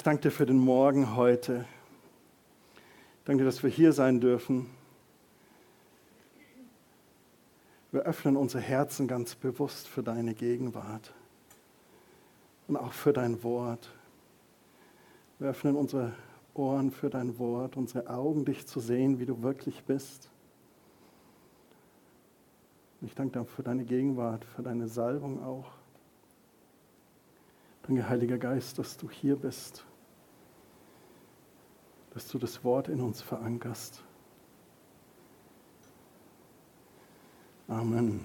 danke dir für den Morgen heute. Danke dir, dass wir hier sein dürfen. Wir öffnen unsere Herzen ganz bewusst für deine Gegenwart und auch für dein Wort. Wir öffnen unsere Ohren für dein Wort, unsere Augen, dich zu sehen, wie du wirklich bist. Ich danke dir für deine Gegenwart, für deine Salbung auch. Danke, Heiliger Geist, dass du hier bist, dass du das Wort in uns verankerst. Amen.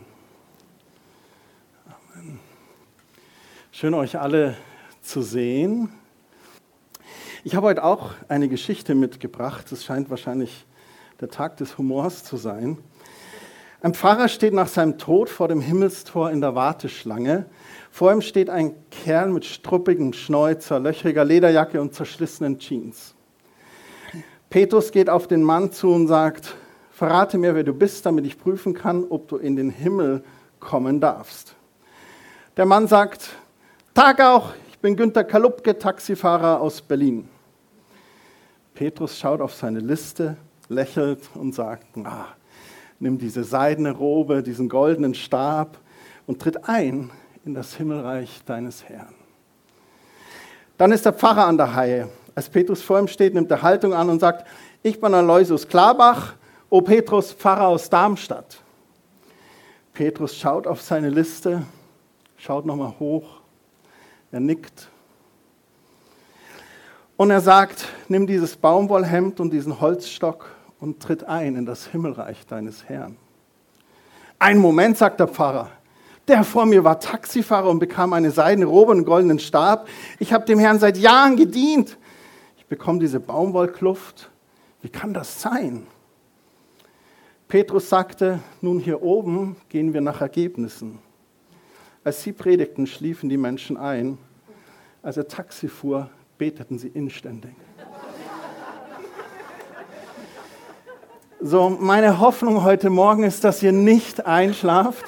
Amen. Schön, euch alle zu sehen. Ich habe heute auch eine Geschichte mitgebracht. Es scheint wahrscheinlich der Tag des Humors zu sein. Ein Pfarrer steht nach seinem Tod vor dem Himmelstor in der Warteschlange. Vor ihm steht ein Kerl mit struppigem Schnäuzer, löchriger Lederjacke und zerschlissenen Jeans. Petrus geht auf den Mann zu und sagt: Verrate mir, wer du bist, damit ich prüfen kann, ob du in den Himmel kommen darfst. Der Mann sagt: Tag auch, ich bin Günter Kalupke, Taxifahrer aus Berlin. Petrus schaut auf seine Liste, lächelt und sagt: Nimm diese seidene Robe, diesen goldenen Stab und tritt ein in das Himmelreich deines Herrn. Dann ist der Pfarrer an der Reihe. Als Petrus vor ihm steht, nimmt er Haltung an und sagt: Ich bin Aloysius Klarbach, O Petrus, Pfarrer aus Darmstadt. Petrus schaut auf seine Liste, schaut nochmal hoch, er nickt. Und er sagt: Nimm dieses Baumwollhemd und diesen Holzstock und tritt ein in das Himmelreich deines Herrn. Einen Moment, sagt der Pfarrer. Der vor mir war Taxifahrer und bekam eine seidene Robe und einen goldenen Stab. Ich habe dem Herrn seit Jahren gedient. Ich bekomme diese Baumwollkluft. Wie kann das sein? Petrus sagte: Nun, hier oben gehen wir nach Ergebnissen. Als sie predigten, schliefen die Menschen ein. Als er Taxi fuhr, beteten sie inständig. So, meine Hoffnung heute Morgen ist, dass ihr nicht einschlaft.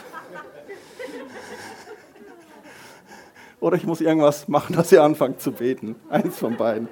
Oder ich muss irgendwas machen, dass ihr anfangt zu beten. Eins von beiden.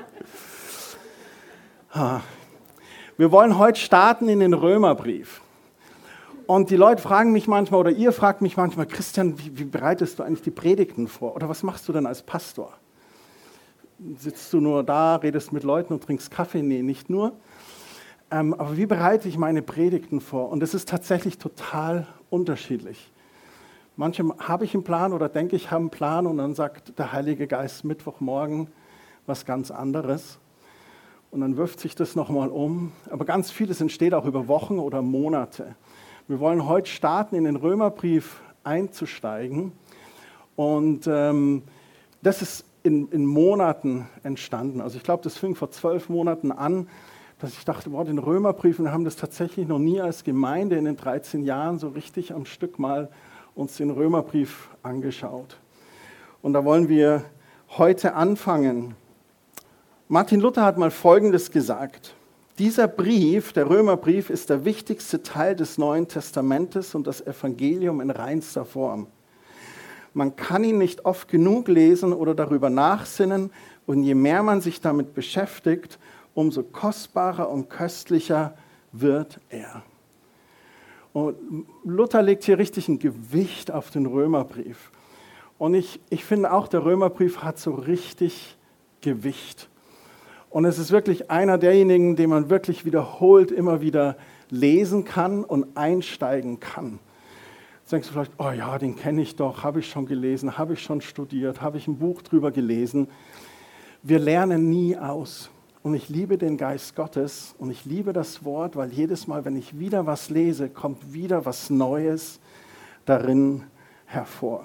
Wir wollen heute starten in den Römerbrief. Und die Leute fragen mich manchmal, oder ihr fragt mich manchmal: Christian, wie bereitest du eigentlich die Predigten vor? Oder was machst du denn als Pastor? Sitzt du nur da, redest mit Leuten und trinkst Kaffee? Nee, nicht nur. Aber wie bereite ich meine Predigten vor? Und es ist tatsächlich total unterschiedlich. Manchmal habe ich einen Plan oder denke, ich habe einen Plan und dann sagt der Heilige Geist Mittwochmorgen was ganz anderes. Und dann wirft sich das nochmal um. Aber ganz vieles entsteht auch über Wochen oder Monate. Wir wollen heute starten, in den Römerbrief einzusteigen. Und das ist in Monaten entstanden. Also ich glaube, das fing vor 12 Monaten an, dass ich dachte, den Römerbrief, wir haben das tatsächlich noch nie als Gemeinde in den 13 Jahren so richtig am Stück mal uns den Römerbrief angeschaut. Und da wollen wir heute anfangen. Martin Luther hat mal Folgendes gesagt: Dieser Brief, der Römerbrief, ist der wichtigste Teil des Neuen Testamentes und das Evangelium in reinster Form. Man kann ihn nicht oft genug lesen oder darüber nachsinnen, und je mehr man sich damit beschäftigt, umso kostbarer und köstlicher wird er. Und Luther legt hier richtig ein Gewicht auf den Römerbrief. Und ich finde auch, der Römerbrief hat so richtig Gewicht. Und es ist wirklich einer derjenigen, den man wirklich wiederholt immer wieder lesen kann und einsteigen kann. Jetzt denkst du vielleicht: Oh ja, den kenne ich doch, habe ich schon gelesen, habe ich schon studiert, habe ich ein Buch drüber gelesen. Wir lernen nie aus. Und ich liebe den Geist Gottes und ich liebe das Wort, weil jedes Mal, wenn ich wieder was lese, kommt wieder was Neues darin hervor.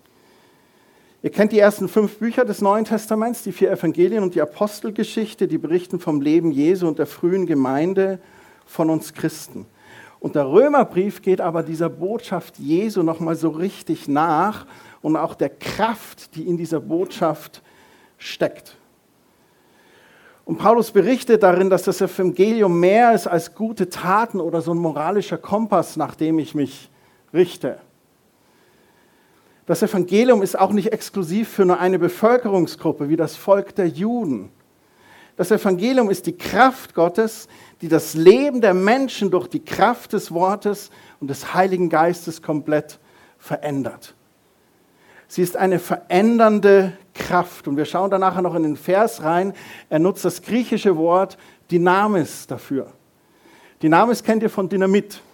Ihr kennt die ersten 5 Bücher des Neuen Testaments, die 4 Evangelien und die Apostelgeschichte, die berichten vom Leben Jesu und der frühen Gemeinde von uns Christen. Und der Römerbrief geht aber dieser Botschaft Jesu nochmal so richtig nach und auch der Kraft, die in dieser Botschaft steckt. Und Paulus berichtet darin, dass das Evangelium mehr ist als gute Taten oder so ein moralischer Kompass, nach dem ich mich richte. Das Evangelium ist auch nicht exklusiv für nur eine Bevölkerungsgruppe wie das Volk der Juden Das Evangelium ist die Kraft Gottes, die das Leben der Menschen durch die Kraft des Wortes und des Heiligen Geistes komplett verändert. Sie ist eine verändernde Kraft. Und wir schauen da nachher noch in den Vers rein. Er nutzt das griechische Wort Dynamis dafür. Dynamis kennt ihr von Dynamit.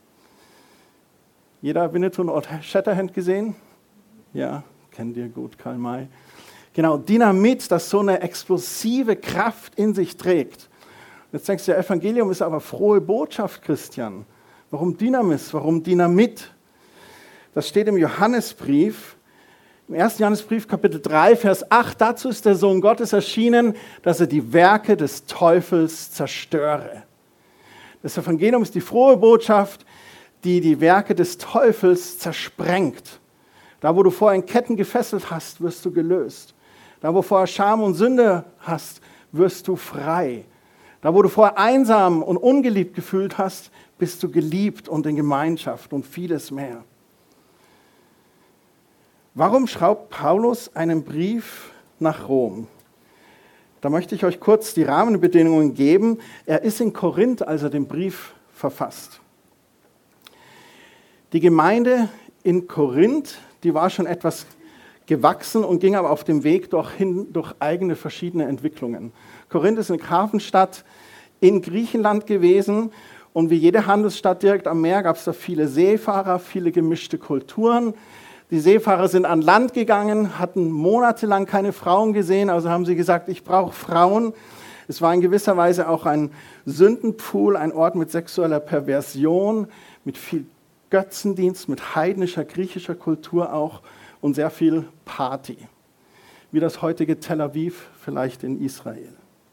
Jeder Winnetou und Old Shatterhand gesehen? Ja, kennt ihr gut, Karl May. Genau, Dynamit, das so eine explosive Kraft in sich trägt. Jetzt denkst du, ja, Evangelium ist aber frohe Botschaft, Christian. Warum Dynamis? Warum Dynamit? Das steht im Johannesbrief, im 1. Johannesbrief, Kapitel 3, Vers 8. Dazu ist der Sohn Gottes erschienen, dass er die Werke des Teufels zerstöre. Das Evangelium ist die frohe Botschaft, die die Werke des Teufels zersprengt. Da, wo du vorher in Ketten gefesselt hast, wirst du gelöst. Da, wo vorher Scham und Sünde hast, wirst du frei. Da, wo du vorher einsam und ungeliebt gefühlt hast, bist du geliebt und in Gemeinschaft und vieles mehr. Warum schreibt Paulus einen Brief nach Rom? Da möchte ich euch kurz die Rahmenbedingungen geben. Er ist in Korinth, als er den Brief verfasst. Die Gemeinde in Korinth, die war schon etwas gewachsen und ging aber auf dem Weg durch eigene verschiedene Entwicklungen. Korinth ist eine Hafenstadt in Griechenland gewesen und wie jede Handelsstadt direkt am Meer gab es da viele Seefahrer, viele gemischte Kulturen. Die Seefahrer sind an Land gegangen, hatten monatelang keine Frauen gesehen, also haben sie gesagt, ich brauche Frauen. Es war in gewisser Weise auch ein Sündenpfuhl, ein Ort mit sexueller Perversion, mit viel Götzendienst, mit heidnischer, griechischer Kultur auch und sehr viel Party, wie das heutige Tel Aviv vielleicht in Israel.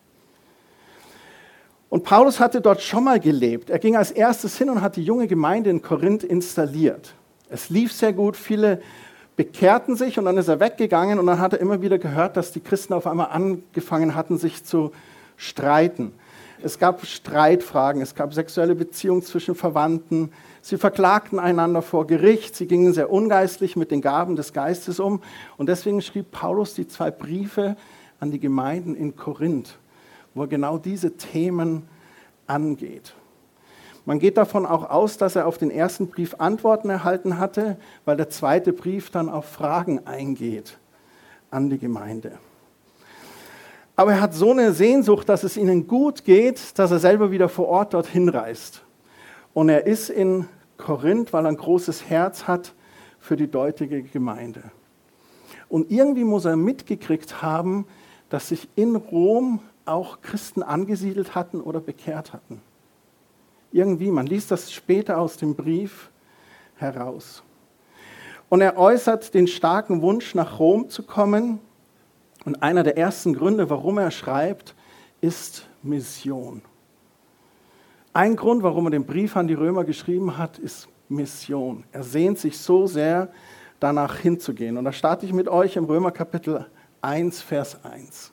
Und Paulus hatte dort schon mal gelebt. Er ging als erstes hin und hat die junge Gemeinde in Korinth installiert. Es lief sehr gut, viele bekehrten sich und dann ist er weggegangen und dann hat er immer wieder gehört, dass die Christen auf einmal angefangen hatten, sich zu streiten. Es gab Streitfragen, es gab sexuelle Beziehungen zwischen Verwandten, sie verklagten einander vor Gericht, sie gingen sehr ungeistlich mit den Gaben des Geistes um und deswegen schrieb Paulus die 2 Briefe an die Gemeinden in Korinth, wo er genau diese Themen angeht. Man geht davon auch aus, dass er auf den ersten Brief Antworten erhalten hatte, weil der zweite Brief dann auf Fragen eingeht an die Gemeinde. Aber er hat so eine Sehnsucht, dass es ihnen gut geht, dass er selber wieder vor Ort dorthin reist. Und er ist in Korinth, weil er ein großes Herz hat für die dortige Gemeinde. Und irgendwie muss er mitgekriegt haben, dass sich in Rom auch Christen angesiedelt hatten oder bekehrt hatten. Irgendwie, man liest das später aus dem Brief heraus. Und er äußert den starken Wunsch, nach Rom zu kommen. Und einer der ersten Gründe, warum er schreibt, ist Mission. Ein Grund, warum er den Brief an die Römer geschrieben hat, ist Mission. Er sehnt sich so sehr, danach hinzugehen. Und da starte ich mit euch im Römer Kapitel 1, Vers 1.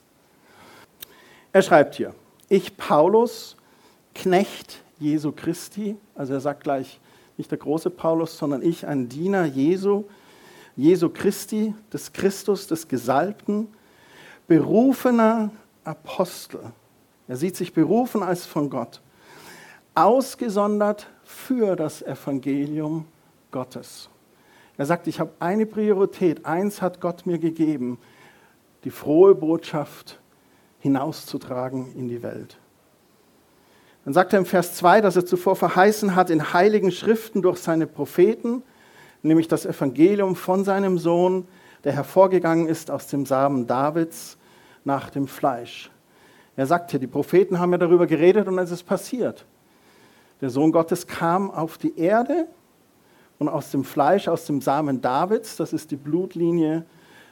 Er schreibt hier, ich Paulus, Knecht Jesu Christi, also er sagt gleich nicht der große Paulus, sondern ich, ein Diener Jesu Christi, des Christus, des Gesalbten, berufener Apostel. Er sieht sich berufen als von Gott, ausgesondert für das Evangelium Gottes. Er sagt, ich habe eine Priorität, eins hat Gott mir gegeben, die frohe Botschaft hinauszutragen in die Welt. Dann sagt er im Vers 2, dass er zuvor verheißen hat in heiligen Schriften durch seine Propheten, nämlich das Evangelium von seinem Sohn, der hervorgegangen ist aus dem Samen Davids nach dem Fleisch. Er sagt hier, die Propheten haben ja darüber geredet und es ist passiert. Der Sohn Gottes kam auf die Erde und aus dem Fleisch, aus dem Samen Davids, das ist die Blutlinie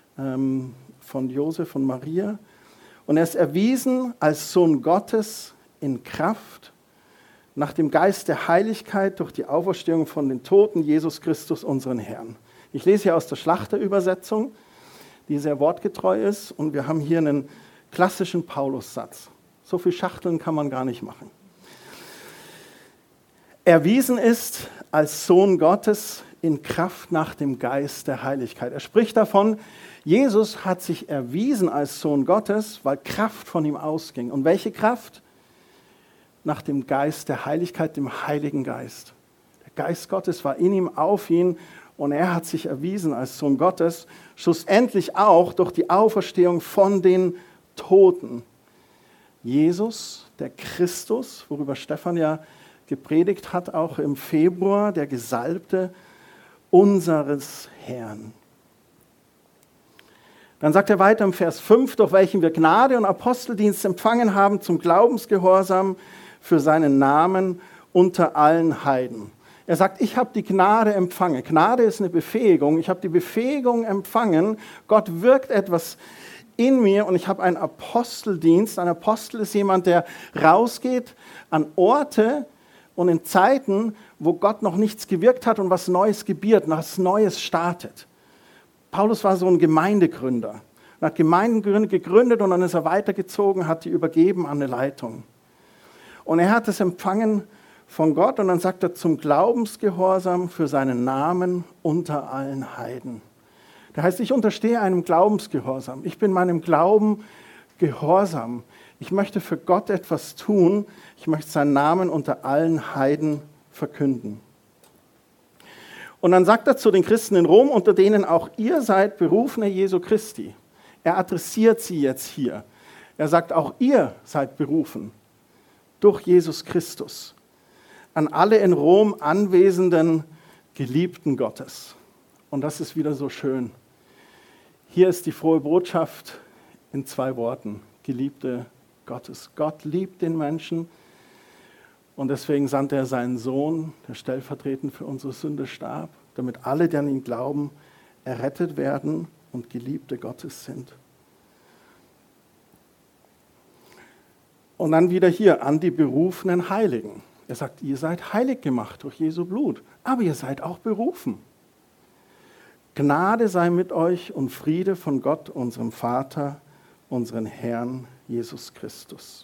von Josef und Maria, und er ist erwiesen als Sohn Gottes in Kraft, nach dem Geist der Heiligkeit durch die Auferstehung von den Toten, Jesus Christus, unseren Herrn. Ich lese hier aus der Schlachterübersetzung, die sehr wortgetreu ist, und wir haben hier einen klassischen Paulus-Satz. So viel Schachteln kann man gar nicht machen. Erwiesen ist als Sohn Gottes in Kraft nach dem Geist der Heiligkeit. Er spricht davon, Jesus hat sich erwiesen als Sohn Gottes, weil Kraft von ihm ausging. Und welche Kraft? Nach dem Geist der Heiligkeit, dem Heiligen Geist. Der Geist Gottes war in ihm, auf ihn, und er hat sich erwiesen als Sohn Gottes, schlussendlich auch durch die Auferstehung von den Toten. Jesus, der Christus, worüber Stefan ja gepredigt hat, auch im Februar, der Gesalbte unseres Herrn. Dann sagt er weiter im Vers 5, durch welchen wir Gnade und Aposteldienst empfangen haben zum Glaubensgehorsam für seinen Namen unter allen Heiden. Er sagt, ich habe die Gnade empfangen. Gnade ist eine Befähigung. Ich habe die Befähigung empfangen. Gott wirkt etwas in mir und ich habe einen Aposteldienst. Ein Apostel ist jemand, der rausgeht an Orte und in Zeiten, wo Gott noch nichts gewirkt hat und was Neues gebiert, was Neues startet. Paulus war so ein Gemeindegründer. Er hat Gemeinden gegründet und dann ist er weitergezogen, hat die übergeben an eine Leitung. Und er hat es empfangen von Gott und dann sagt er zum Glaubensgehorsam für seinen Namen unter allen Heiden. Das heißt, ich unterstehe einem Glaubensgehorsam. Ich bin meinem Glauben gehorsam. Ich möchte für Gott etwas tun. Ich möchte seinen Namen unter allen Heiden verkünden. Und dann sagt er zu den Christen in Rom, unter denen auch ihr seid Berufene Jesu Christi. Er adressiert sie jetzt hier. Er sagt, auch ihr seid berufen durch Jesus Christus. An alle in Rom anwesenden Geliebten Gottes. Und das ist wieder so schön. Hier ist die frohe Botschaft in 2 Worten. Geliebte Gottes. Gott liebt den Menschen und deswegen sandte er seinen Sohn, der stellvertretend für unsere Sünde starb, damit alle, die an ihn glauben, errettet werden und Geliebte Gottes sind. Und dann wieder hier an die berufenen Heiligen. Er sagt, ihr seid heilig gemacht durch Jesu Blut, aber ihr seid auch berufen. Gnade sei mit euch und Friede von Gott, unserem Vater, unseren Herrn Jesus Christus.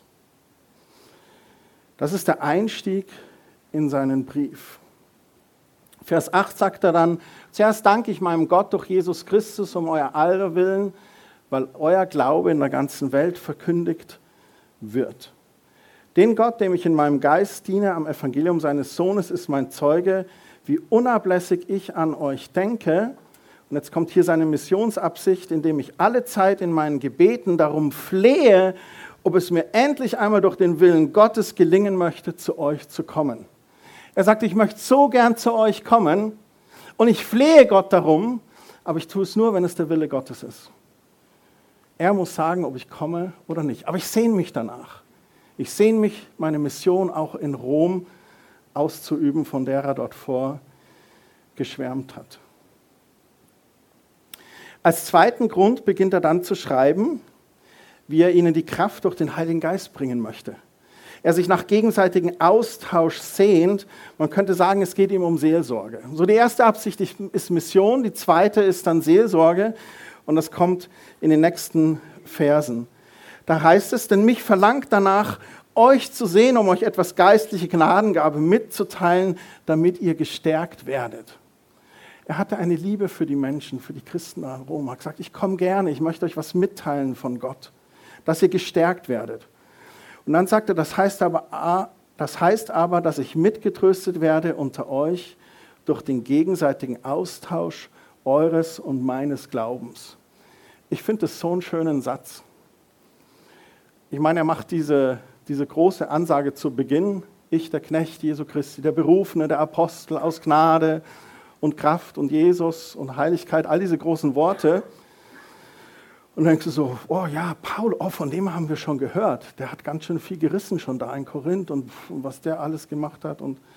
Das ist der Einstieg in seinen Brief. Vers 8 sagt er dann, zuerst danke ich meinem Gott durch Jesus Christus um euer aller Willen, weil euer Glaube in der ganzen Welt verkündigt wird. Den Gott, dem ich in meinem Geist diene, am Evangelium seines Sohnes, ist mein Zeuge, wie unablässig ich an euch denke. Und jetzt kommt hier seine Missionsabsicht, indem ich alle Zeit in meinen Gebeten darum flehe, ob es mir endlich einmal durch den Willen Gottes gelingen möchte, zu euch zu kommen. Er sagt, ich möchte so gern zu euch kommen und ich flehe Gott darum, aber ich tue es nur, wenn es der Wille Gottes ist. Er muss sagen, ob ich komme oder nicht. Aber ich sehne mich danach. Ich sehne mich, meine Mission auch in Rom auszuüben, von der er dort vor geschwärmt hat. Als zweiten Grund beginnt er dann zu schreiben, wie er ihnen die Kraft durch den Heiligen Geist bringen möchte. Er sich nach gegenseitigem Austausch sehnt. Man könnte sagen, es geht ihm um Seelsorge. So die erste Absicht ist Mission, die zweite ist dann Seelsorge. Und das kommt in den nächsten Versen. Da heißt es, denn mich verlangt danach, euch zu sehen, um euch etwas geistliche Gnadengabe mitzuteilen, damit ihr gestärkt werdet. Er hatte eine Liebe für die Menschen, für die Christen in Rom. Er hat gesagt, ich komme gerne, ich möchte euch was mitteilen von Gott, dass ihr gestärkt werdet. Und dann sagt er, das heißt aber, dass ich mitgetröstet werde unter euch durch den gegenseitigen Austausch eures und meines Glaubens. Ich finde das so einen schönen Satz. Ich meine, er macht diese große Ansage zu Beginn. Ich, der Knecht Jesu Christi, der Berufene, der Apostel aus Gnade und Kraft und Jesus und Heiligkeit, all diese großen Worte. Und dann denkst du so, oh ja, Paul, oh, von dem haben wir schon gehört. Der hat ganz schön viel gerissen schon da in Korinth und was der alles gemacht hat. Und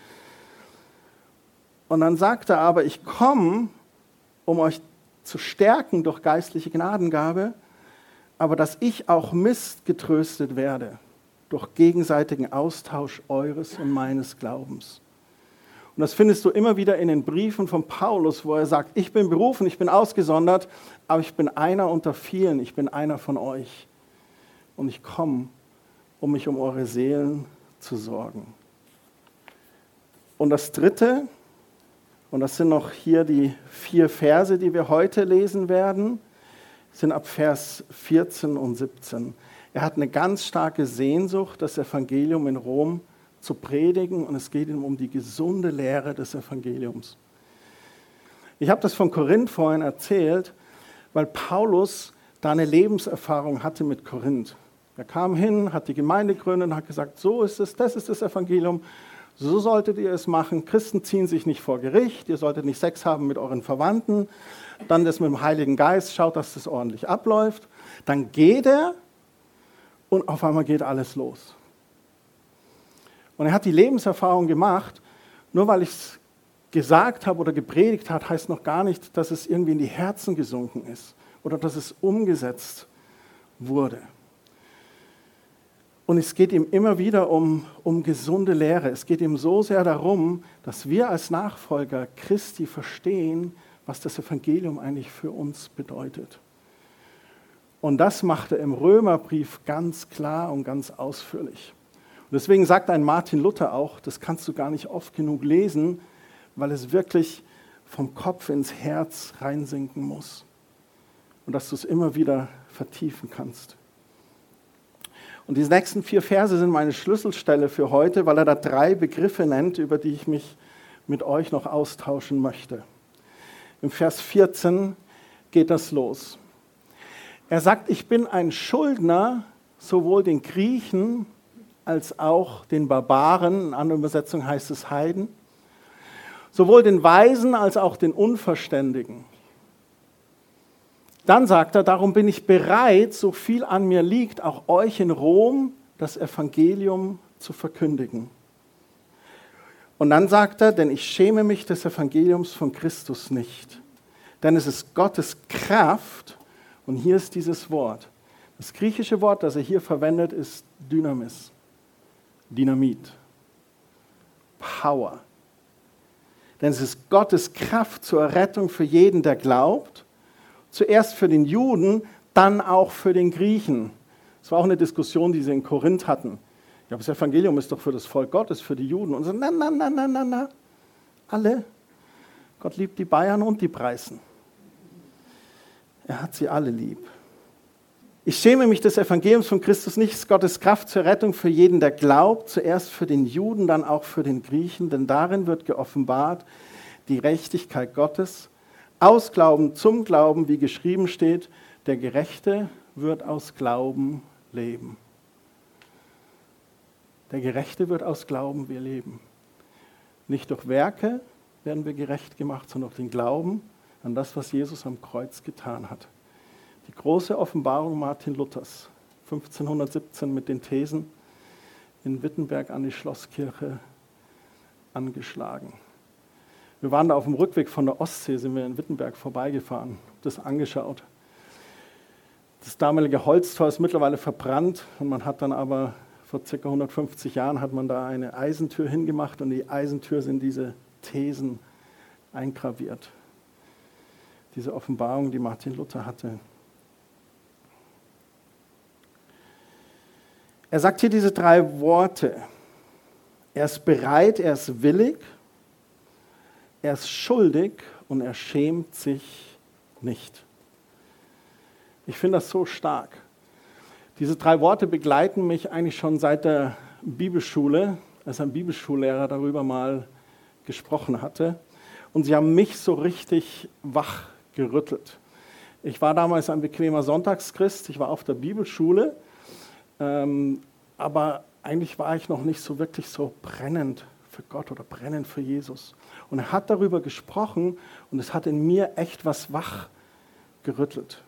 dann sagt er aber, ich komme, um euch zu stärken durch geistliche Gnadengabe, aber dass ich auch getröstet werde durch gegenseitigen Austausch eures und meines Glaubens. Und das findest du immer wieder in den Briefen von Paulus, wo er sagt, ich bin berufen, ich bin ausgesondert, aber ich bin einer unter vielen, ich bin einer von euch. Und ich komme, um mich um eure Seelen zu sorgen. Und das Dritte, Und das sind noch hier die 4 Verse, die wir heute lesen werden, sind ab Vers 14 und 17. Er hat eine ganz starke Sehnsucht, das Evangelium in Rom zu predigen, und es geht ihm um die gesunde Lehre des Evangeliums. Ich habe das von Korinth vorhin erzählt, weil Paulus da eine Lebenserfahrung hatte mit Korinth. Er kam hin, hat die Gemeinde gegründet und hat gesagt, so ist es, das ist das Evangelium, so solltet ihr es machen. Christen ziehen sich nicht vor Gericht, ihr solltet nicht Sex haben mit euren Verwandten, dann das mit dem Heiligen Geist, schaut, dass das ordentlich abläuft. Dann geht er und auf einmal geht alles los. Und er hat die Lebenserfahrung gemacht, nur weil ich es gesagt habe oder gepredigt habe, heißt noch gar nicht, dass es irgendwie in die Herzen gesunken ist oder dass es umgesetzt wurde. Und es geht ihm immer wieder um gesunde Lehre. Es geht ihm so sehr darum, dass wir als Nachfolger Christi verstehen, was das Evangelium eigentlich für uns bedeutet. Und das macht er im Römerbrief ganz klar und ganz ausführlich. Und deswegen sagt ein Martin Luther auch, das kannst du gar nicht oft genug lesen, weil es wirklich vom Kopf ins Herz reinsinken muss. Und dass du es immer wieder vertiefen kannst. Und diese nächsten 4 Verse sind meine Schlüsselstelle für heute, weil er da 3 Begriffe nennt, über die ich mich mit euch noch austauschen möchte. Im Vers 14 geht das los. Er sagt, ich bin ein Schuldner, sowohl den Griechen als auch den Barbaren, in anderen Übersetzungen heißt es Heiden, sowohl den Weisen als auch den Unverständigen. Dann sagt er, darum bin ich bereit, so viel an mir liegt, auch euch in Rom das Evangelium zu verkündigen. Und dann sagt er, denn ich schäme mich des Evangeliums von Christus nicht. Denn es ist Gottes Kraft, und hier ist dieses Wort. Das griechische Wort, das er hier verwendet, ist Dynamis, Dynamit, Power. Denn es ist Gottes Kraft zur Errettung für jeden, der glaubt. Zuerst für den Juden, dann auch für den Griechen. Das war auch eine Diskussion, die sie in Korinth hatten. Ja, das Evangelium ist doch für das Volk Gottes, für die Juden. Und so, na. Alle. Gott liebt die Bayern und die Preißen. Er hat sie alle lieb. Ich schäme mich des Evangeliums von Christus nicht. Es ist Gottes Kraft zur Rettung für jeden, der glaubt. Zuerst für den Juden, dann auch für den Griechen. Denn darin wird geoffenbart die Gerechtigkeit Gottes. Aus Glauben zum Glauben, wie geschrieben steht, der Gerechte wird aus Glauben leben. Der Gerechte wird aus Glauben wir leben. Nicht durch Werke werden wir gerecht gemacht, sondern durch den Glauben an das, was Jesus am Kreuz getan hat. Die große Offenbarung Martin Luthers, 1517 mit den Thesen in Wittenberg an die Schlosskirche angeschlagen. Wir waren da auf dem Rückweg von der Ostsee, sind wir in Wittenberg vorbeigefahren, das angeschaut. Das damalige Holztor ist mittlerweile verbrannt und man hat dann aber vor ca. 150 Jahren hat man da eine Eisentür hingemacht und in die Eisentür sind diese Thesen eingraviert. Diese Offenbarung, die Martin Luther hatte. Er sagt hier diese 3 Worte. Er ist bereit, er ist willig, er ist schuldig und er schämt sich nicht. Ich finde das so stark. Diese 3 Worte begleiten mich eigentlich schon seit der Bibelschule, als ein Bibelschullehrer darüber mal gesprochen hatte. Und sie haben mich so richtig wach gerüttelt. Ich war damals ein bequemer Sonntagschrist, ich war auf der Bibelschule, aber eigentlich war ich noch nicht so wirklich so brennend für Gott oder brennend für Jesus. Und er hat darüber gesprochen und es hat in mir echt was wach gerüttelt.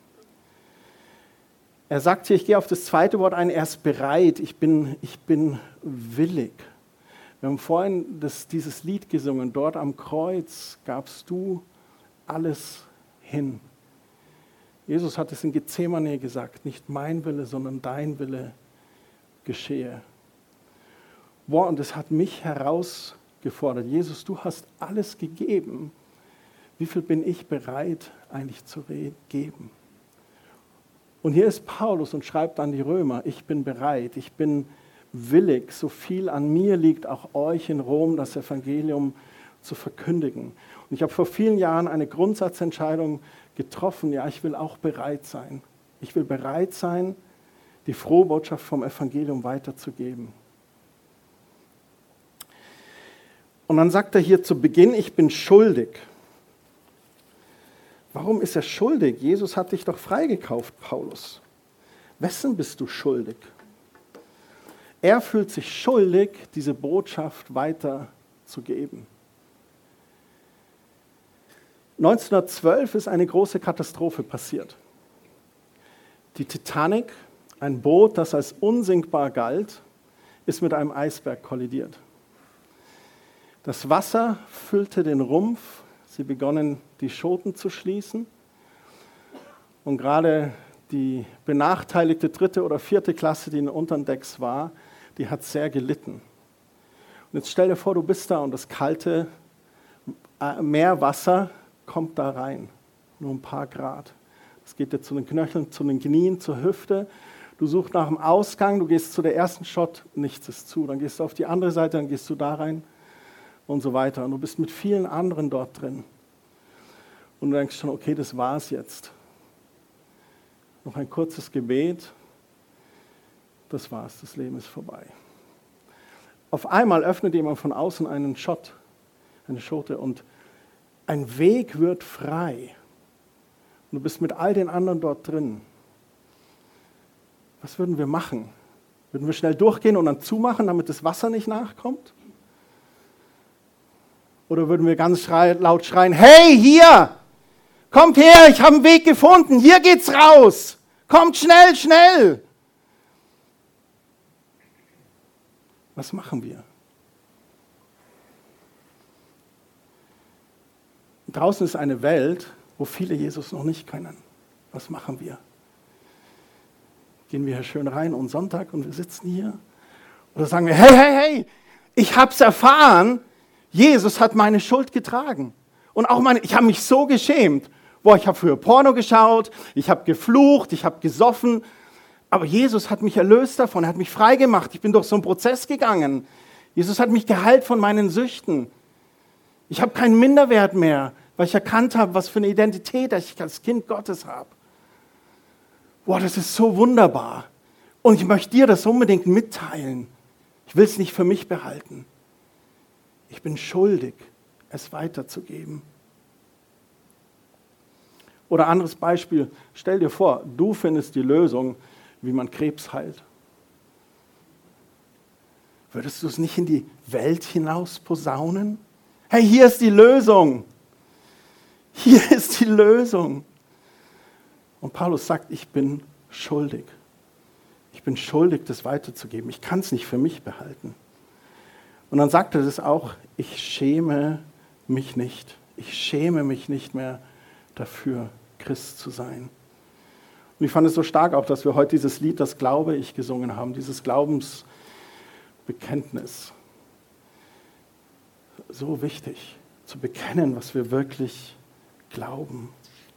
Er sagt hier, ich gehe auf das 2. Wort ein, er ist bereit, ich bin willig. Wir haben vorhin dieses Lied gesungen, dort am Kreuz gabst du alles hin. Jesus hat es in Gethsemane gesagt, nicht mein Wille, sondern dein Wille geschehe. Boah, und das hat mich herausgefordert. Jesus, du hast alles gegeben. Wie viel bin ich bereit, eigentlich zu geben? Und hier ist Paulus und schreibt an die Römer, ich bin bereit, ich bin willig, so viel an mir liegt, auch euch in Rom das Evangelium zu verkündigen. Und ich habe vor vielen Jahren eine Grundsatzentscheidung getroffen, ja, ich will auch bereit sein. Ich will bereit sein, die frohe Botschaft vom Evangelium weiterzugeben. Und dann sagt er hier zu Beginn, ich bin schuldig. Warum ist er schuldig? Jesus hat dich doch freigekauft, Paulus. Wessen bist du schuldig? Er fühlt sich schuldig, diese Botschaft weiterzugeben. 1912 ist eine große Katastrophe passiert. Die Titanic, ein Boot, das als unsinkbar galt, ist mit einem Eisberg kollidiert. Das Wasser füllte den Rumpf, sie begonnen, die Schoten zu schließen. Und gerade die benachteiligte 3. oder 4. Klasse, die in unteren Decks war, die hat sehr gelitten. Und jetzt stell dir vor, du bist da und das kalte Meerwasser kommt da rein, nur ein paar Grad. Es geht dir zu den Knöcheln, zu den Knien, zur Hüfte. Du suchst nach dem Ausgang, du gehst zu der ersten Shot, nichts ist zu. Dann gehst du auf die andere Seite, dann gehst du da rein und so weiter. Und du bist mit vielen anderen dort drin. Und du denkst schon, okay, das war's jetzt. Noch ein kurzes Gebet, das war's, das Leben ist vorbei. Auf einmal öffnet jemand von außen einen Shot, eine Schote und ein Weg wird frei. Und du bist mit all den anderen dort drin. Was würden wir machen? Würden wir schnell durchgehen und dann zumachen, damit das Wasser nicht nachkommt? Oder würden wir ganz laut schreien, hey, hier, kommt her, ich habe einen Weg gefunden, hier geht's raus, kommt schnell, schnell. Was machen wir? Draußen ist eine Welt, wo viele Jesus noch nicht kennen. Was machen wir? Gehen wir hier schön rein und Sonntag und wir sitzen hier? Oder sagen wir, hey, hey, hey, ich hab's erfahren, Jesus hat meine Schuld getragen. Und auch ich habe mich so geschämt. Boah, ich habe früher Porno geschaut, ich habe geflucht, ich habe gesoffen. Aber Jesus hat mich erlöst davon, er hat mich freigemacht. Ich bin durch so einen Prozess gegangen. Jesus hat mich geheilt von meinen Süchten. Ich habe keinen Minderwert mehr, weil ich erkannt habe, was für eine Identität ich als Kind Gottes habe. Boah, das ist so wunderbar. Und ich möchte dir das unbedingt mitteilen. Ich will es nicht für mich behalten. Ich bin schuldig, es weiterzugeben. Oder anderes Beispiel, stell dir vor, du findest die Lösung, wie man Krebs heilt. Würdest du es nicht in die Welt hinaus posaunen? Hey, hier ist die Lösung. Hier ist die Lösung. Und Paulus sagt, ich bin schuldig. Ich bin schuldig, das weiterzugeben. Ich kann es nicht für mich behalten. Und dann sagt er das auch, ich schäme mich nicht. Ich schäme mich nicht mehr dafür, Christ zu sein. Und ich fand es so stark auch, dass wir heute dieses Lied, das Glaube ich, gesungen haben, dieses Glaubensbekenntnis. So wichtig, zu bekennen, was wir wirklich glauben.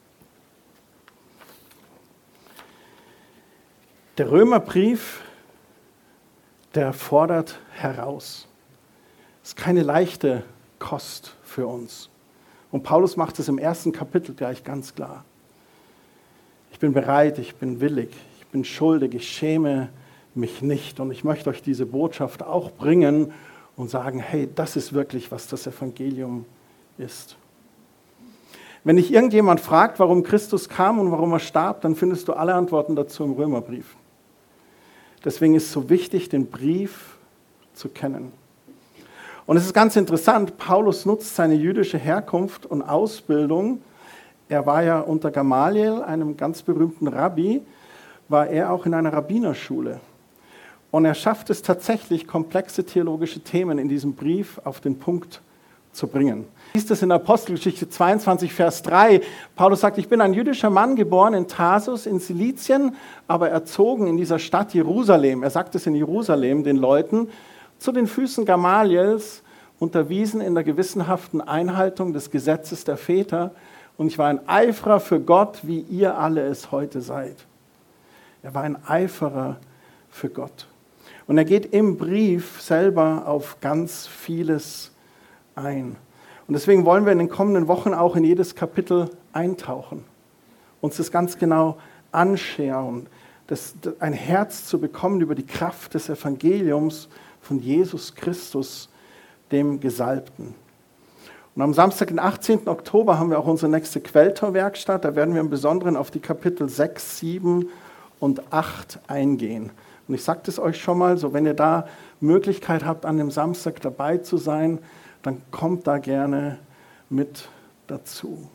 Der Römerbrief, der fordert heraus. Es ist keine leichte Kost für uns. Und Paulus macht es im 1. Kapitel gleich ganz klar. Ich bin bereit, ich bin willig, ich bin schuldig, ich schäme mich nicht. Und ich möchte euch diese Botschaft auch bringen und sagen, hey, das ist wirklich, was das Evangelium ist. Wenn dich irgendjemand fragt, warum Christus kam und warum er starb, dann findest du alle Antworten dazu im Römerbrief. Deswegen ist es so wichtig, den Brief zu kennen. Und es ist ganz interessant, Paulus nutzt seine jüdische Herkunft und Ausbildung. Er war ja unter Gamaliel, einem ganz berühmten Rabbi, war er auch in einer Rabbinerschule. Und er schafft es tatsächlich, komplexe theologische Themen in diesem Brief auf den Punkt zu bringen. Liest es in Apostelgeschichte 22, Vers 3. Paulus sagt, ich bin ein jüdischer Mann, geboren in Tarsus in Silizien, aber erzogen in dieser Stadt Jerusalem. Er sagt es in Jerusalem den Leuten, zu den Füßen Gamaliels, unterwiesen in der gewissenhaften Einhaltung des Gesetzes der Väter. Und ich war ein Eiferer für Gott, wie ihr alle es heute seid. Er war ein Eiferer für Gott. Und er geht im Brief selber auf ganz vieles ein. Und deswegen wollen wir in den kommenden Wochen auch in jedes Kapitel eintauchen, uns das ganz genau anschauen, ein Herz zu bekommen über die Kraft des Evangeliums von Jesus Christus, dem Gesalbten. Und am Samstag, den 18. Oktober, haben wir auch unsere nächste Quelltor-Werkstatt. Da werden wir im Besonderen auf die Kapitel 6, 7 und 8 eingehen. Und ich sagte es euch schon mal, so wenn ihr da Möglichkeit habt, an dem Samstag dabei zu sein, dann kommt da gerne mit dazu.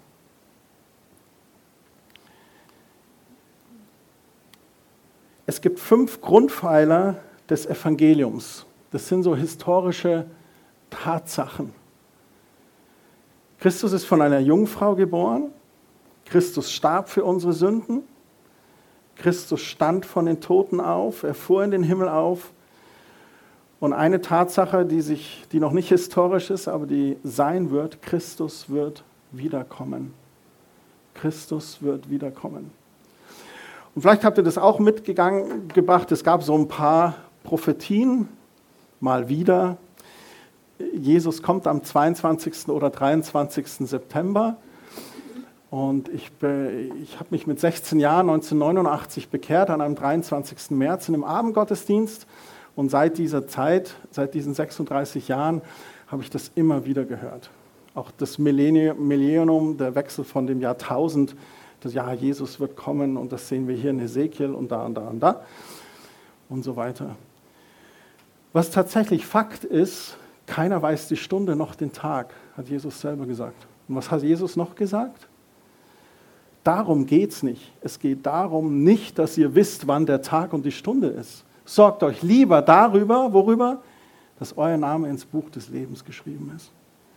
Es gibt 5 Grundpfeiler des Evangeliums. Das sind so historische Tatsachen. Christus ist von einer Jungfrau geboren. Christus starb für unsere Sünden. Christus stand von den Toten auf. Er fuhr in den Himmel auf. Und eine Tatsache, die noch nicht historisch ist, aber die sein wird: Christus wird wiederkommen. Christus wird wiederkommen. Und vielleicht habt ihr das auch mitgebracht. Es gab so ein paar Prophetien, mal wieder. Jesus kommt am 22. oder 23. September. Und ich habe mich mit 16 Jahren 1989 bekehrt, an einem 23. März in einem Abendgottesdienst. Und seit dieser Zeit, seit diesen 36 Jahren, habe ich das immer wieder gehört. Auch das Millennium, der Wechsel von dem Jahrtausend, das Jahr Jesus wird kommen, und das sehen wir hier in Hesekiel und da und da und da und so weiter. Was tatsächlich Fakt ist, keiner weiß die Stunde noch den Tag, hat Jesus selber gesagt. Und was hat Jesus noch gesagt? Darum geht es nicht. Es geht darum nicht, dass ihr wisst, wann der Tag und die Stunde ist. Sorgt euch lieber darüber, worüber? Dass euer Name ins Buch des Lebens geschrieben ist.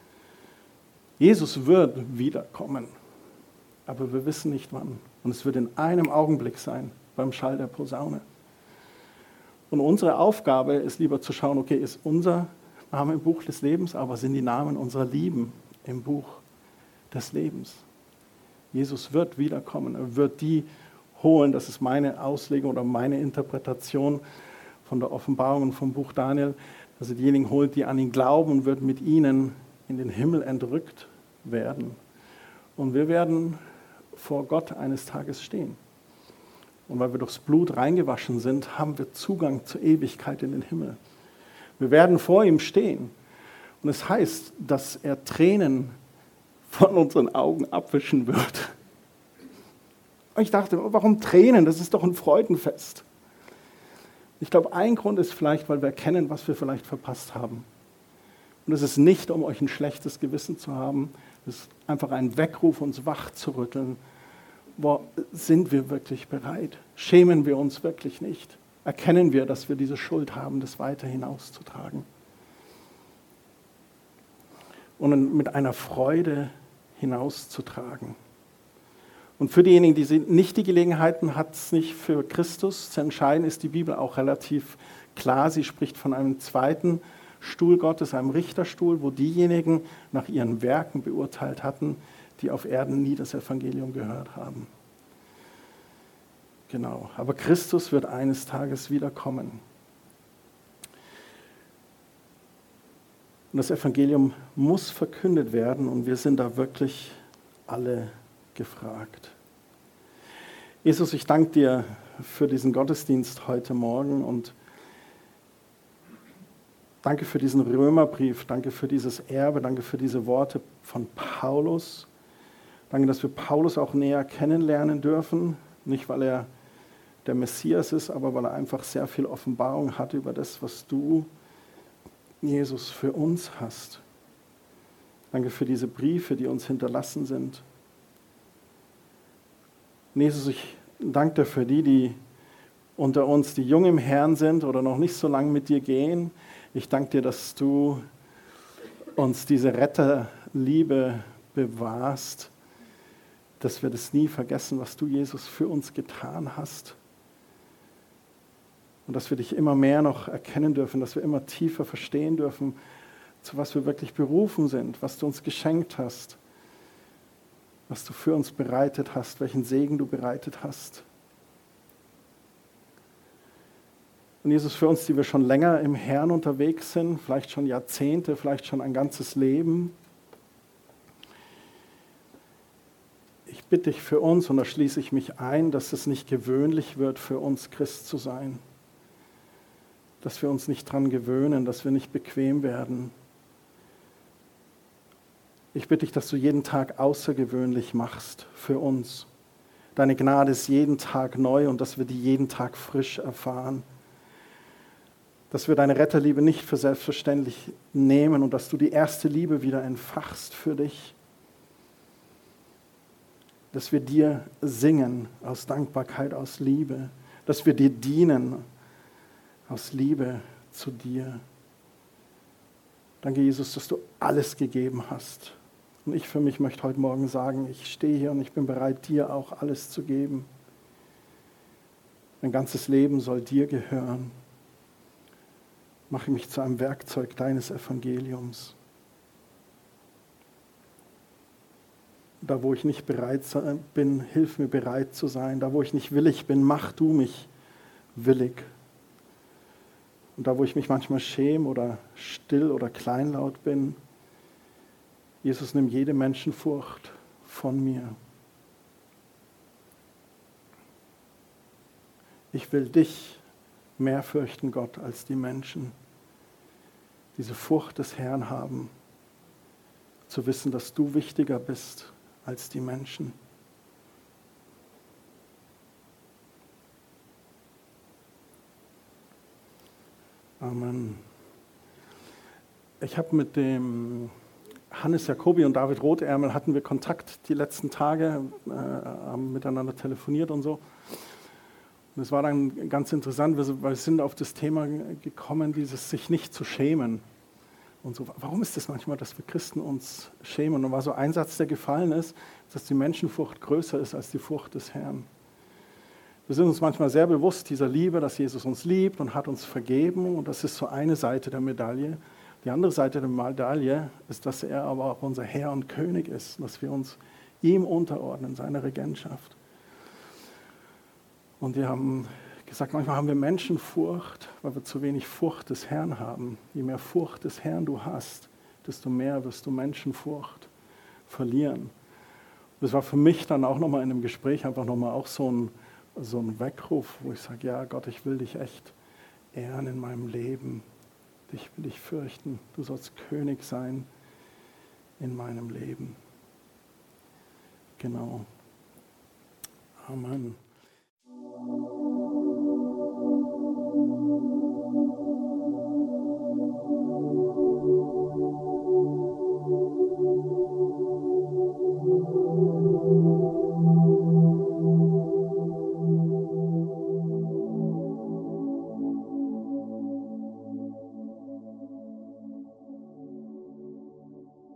Jesus wird wiederkommen, aber wir wissen nicht wann. Und es wird in einem Augenblick sein, beim Schall der Posaune. Und unsere Aufgabe ist lieber zu schauen, okay, ist unser Name im Buch des Lebens, aber sind die Namen unserer Lieben im Buch des Lebens. Jesus wird wiederkommen, er wird die holen, das ist meine Auslegung oder meine Interpretation von der Offenbarung und vom Buch Daniel, dass er diejenigen holt, die an ihn glauben, und wird mit ihnen in den Himmel entrückt werden. Und wir werden vor Gott eines Tages stehen. Und weil wir durchs Blut reingewaschen sind, haben wir Zugang zur Ewigkeit in den Himmel. Wir werden vor ihm stehen. Und es heißt, dass er Tränen von unseren Augen abwischen wird. Und ich dachte, warum Tränen? Das ist doch ein Freudenfest. Ich glaube, ein Grund ist vielleicht, weil wir erkennen, was wir vielleicht verpasst haben. Und es ist nicht, um euch ein schlechtes Gewissen zu haben. Es ist einfach ein Weckruf, uns wach zu rütteln. Sind wir wirklich bereit? Schämen wir uns wirklich nicht? Erkennen wir, dass wir diese Schuld haben, das weiter hinauszutragen? Und mit einer Freude hinauszutragen. Und für diejenigen, die nicht die Gelegenheiten hat, sich für Christus zu entscheiden, ist die Bibel auch relativ klar. Sie spricht von einem zweiten Stuhl Gottes, einem Richterstuhl, wo diejenigen nach ihren Werken beurteilt hatten, die auf Erden nie das Evangelium gehört haben. Genau, aber Christus wird eines Tages wiederkommen. Und das Evangelium muss verkündet werden, und wir sind da wirklich alle gefragt. Jesus, ich danke dir für diesen Gottesdienst heute Morgen und danke für diesen Römerbrief, danke für dieses Erbe, danke für diese Worte von Paulus. Danke, dass wir Paulus auch näher kennenlernen dürfen, nicht weil er der Messias ist, aber weil er einfach sehr viel Offenbarung hat über das, was du, Jesus, für uns hast. Danke für diese Briefe, die uns hinterlassen sind. Und Jesus, ich danke dir für die unter uns, die jung im Herrn sind oder noch nicht so lange mit dir gehen. Ich danke dir, dass du uns diese Retterliebe bewahrst, dass wir das nie vergessen, was du, Jesus, für uns getan hast. Und dass wir dich immer mehr noch erkennen dürfen, dass wir immer tiefer verstehen dürfen, zu was wir wirklich berufen sind, was du uns geschenkt hast, was du für uns bereitet hast, welchen Segen du bereitet hast. Und Jesus, für uns, die wir schon länger im Herrn unterwegs sind, vielleicht schon Jahrzehnte, vielleicht schon ein ganzes Leben, bitte dich für uns, und da schließe ich mich ein, dass es nicht gewöhnlich wird, für uns Christ zu sein. Dass wir uns nicht dran gewöhnen, dass wir nicht bequem werden. Ich bitte dich, dass du jeden Tag außergewöhnlich machst für uns. Deine Gnade ist jeden Tag neu und dass wir die jeden Tag frisch erfahren. Dass wir deine Retterliebe nicht für selbstverständlich nehmen und dass du die erste Liebe wieder entfachst für dich. Dass wir dir singen aus Dankbarkeit, aus Liebe. Dass wir dir dienen aus Liebe zu dir. Danke, Jesus, dass du alles gegeben hast. Und ich für mich möchte heute Morgen sagen, ich stehe hier und ich bin bereit, dir auch alles zu geben. Mein ganzes Leben soll dir gehören. Mache mich zu einem Werkzeug deines Evangeliums. Da, wo ich nicht bereit bin, hilf mir bereit zu sein. Da, wo ich nicht willig bin, mach du mich willig. Und da, wo ich mich manchmal schäme oder still oder kleinlaut bin, Jesus, nimm jede Menschenfurcht von mir. Ich will dich mehr fürchten, Gott, als die Menschen. Diese Furcht des Herrn haben, zu wissen, dass du wichtiger bist als die Menschen. Amen. Ich habe mit dem Hannes Jacobi und David Rotärmel hatten wir Kontakt die letzten Tage, haben miteinander telefoniert und so. Und es war dann ganz interessant, weil wir sind auf das Thema gekommen, dieses sich nicht zu schämen. Und so, warum ist das manchmal, dass wir Christen uns schämen? Und war so ein Satz, der gefallen ist, dass die Menschenfurcht größer ist als die Furcht des Herrn. Wir sind uns manchmal sehr bewusst dieser Liebe, dass Jesus uns liebt und hat uns vergeben. Und das ist so eine Seite der Medaille. Die andere Seite der Medaille ist, dass er aber auch unser Herr und König ist, dass wir uns ihm unterordnen, seiner Regentschaft. Und wir haben gesagt, manchmal haben wir Menschenfurcht, weil wir zu wenig Furcht des Herrn haben. Je mehr Furcht des Herrn du hast, desto mehr wirst du Menschenfurcht verlieren. Das war für mich dann auch nochmal in dem Gespräch einfach nochmal auch so ein Weckruf, wo ich sage, ja Gott, ich will dich echt ehren in meinem Leben. Dich will ich fürchten. Du sollst König sein in meinem Leben. Genau. Amen.